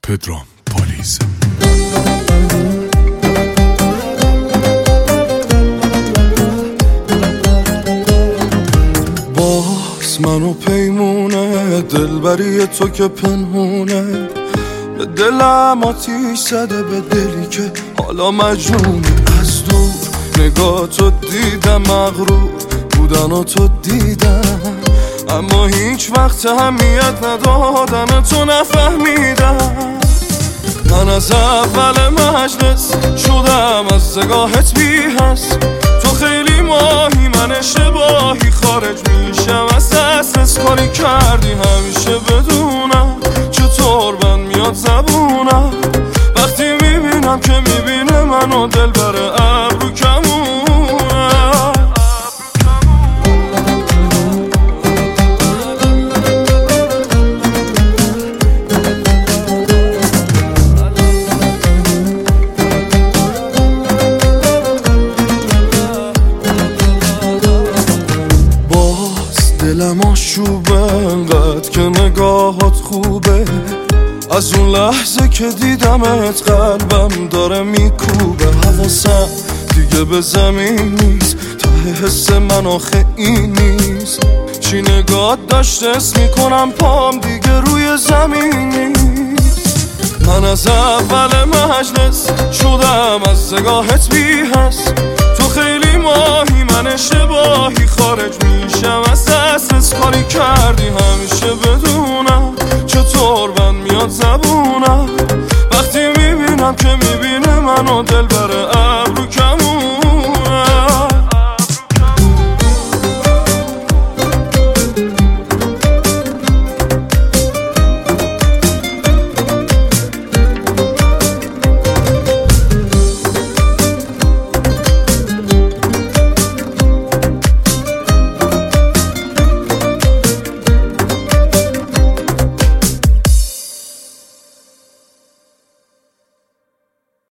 پدرام پالیز. باز منو پیمونه دلبری تو که پنهونه، به دلم آتیش زده، به دلی که حالا مجنونه. از دور نگاه تو دیدم، مغرور بودن و تو دیدم، اما هیچ وقت اهمیت ندادن تو نفهمیدم. من از اول مجلس شدم از نگاهت بی حس، تو خیلی ماهی من اشتباهی، خارج میشم از دسترس. کاری کردی همیشه بدونم چطور من میاد زبونم، وقتی میبینم که میبینه منو دل بره ابرو کمونه. دلم آشوبه انقدر که نگاهات خوبه، از اون لحظه که دیدمت قلبم داره میکوبه. حواسم دیگه به زمین نیست، ته حس من آخه این نیست. چی نگات داشته اسم میکنم پام دیگه روی زمین نیست. من از اول مجلس شدم از نگاهت بی حس، تو خیلی ماهی من اشتباهی، خارج میشم از دسترس. کاری کردی همیشه بدونم چطور من میاد زبونم، وقتی میبینم که میبینه منو دل بره ابرو کمونه.